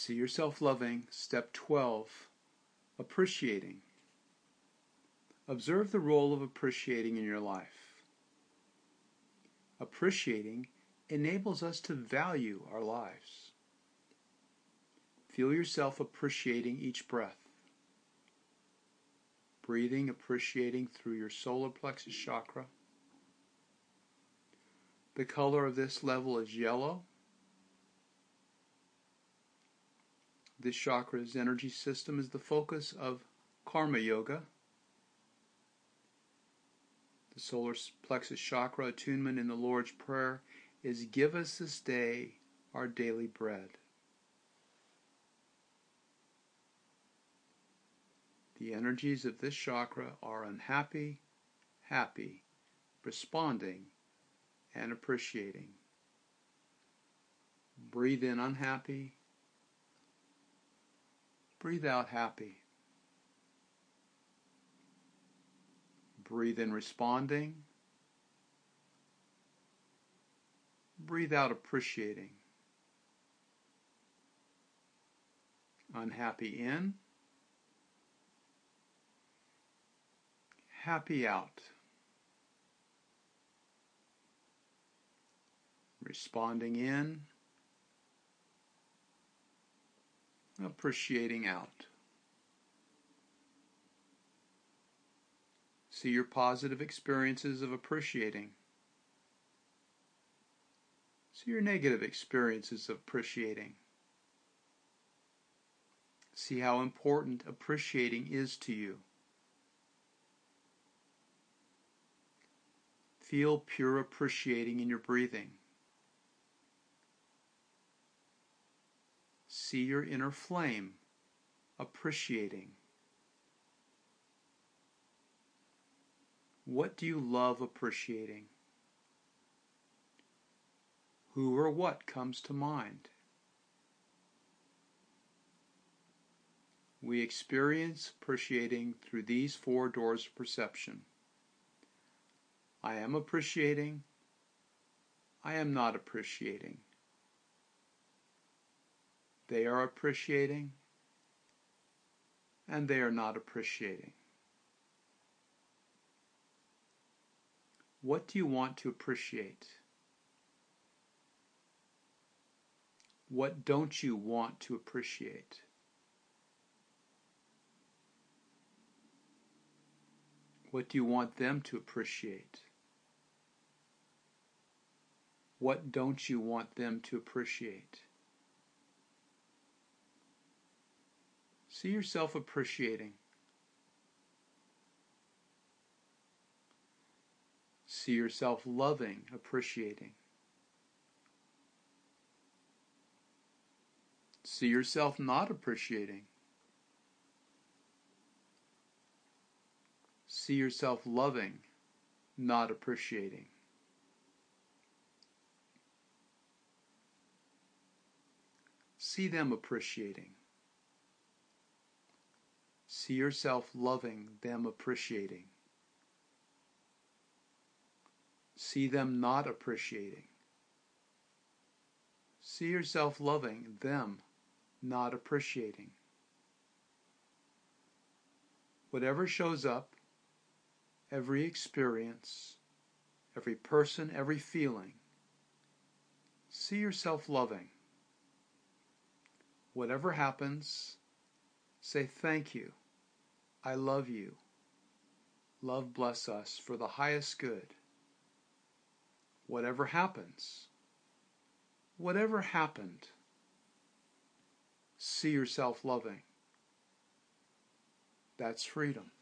See yourself loving. Step 12, appreciating. Observe the role of appreciating in your life. Appreciating enables us to value our lives. Feel yourself appreciating each breath. Breathing, appreciating through your solar plexus chakra. The color of this level is yellow. This chakra's energy system is the focus of Karma Yoga. The solar plexus chakra attunement in the Lord's Prayer is give us this day our daily bread. The energies of this chakra are unhappy, happy, responding, and appreciating. Breathe in unhappy. Breathe out happy. Breathe in responding. Breathe out appreciating. Unhappy in. Happy out. Responding in. Appreciating out. See your positive experiences of appreciating. See your negative experiences of appreciating. See how important appreciating is to you. Feel pure appreciating in your breathing. See your inner flame appreciating. What do you love appreciating? Who or what comes to mind? We experience appreciating through these 4 doors of perception. I am appreciating. I am not appreciating. They are appreciating, and they are not appreciating. What do you want to appreciate? What don't you want to appreciate? What do you want them to appreciate? What don't you want them to appreciate? See yourself appreciating. See yourself loving, appreciating. See yourself not appreciating. See yourself loving, not appreciating. See them appreciating. See yourself loving them appreciating. See them not appreciating. See yourself loving them not appreciating. Whatever shows up, every experience, every person, every feeling, see yourself loving. Whatever happens, say thank you, I love you, love bless us for the highest good. Whatever happens, whatever happened, see yourself loving. That's freedom.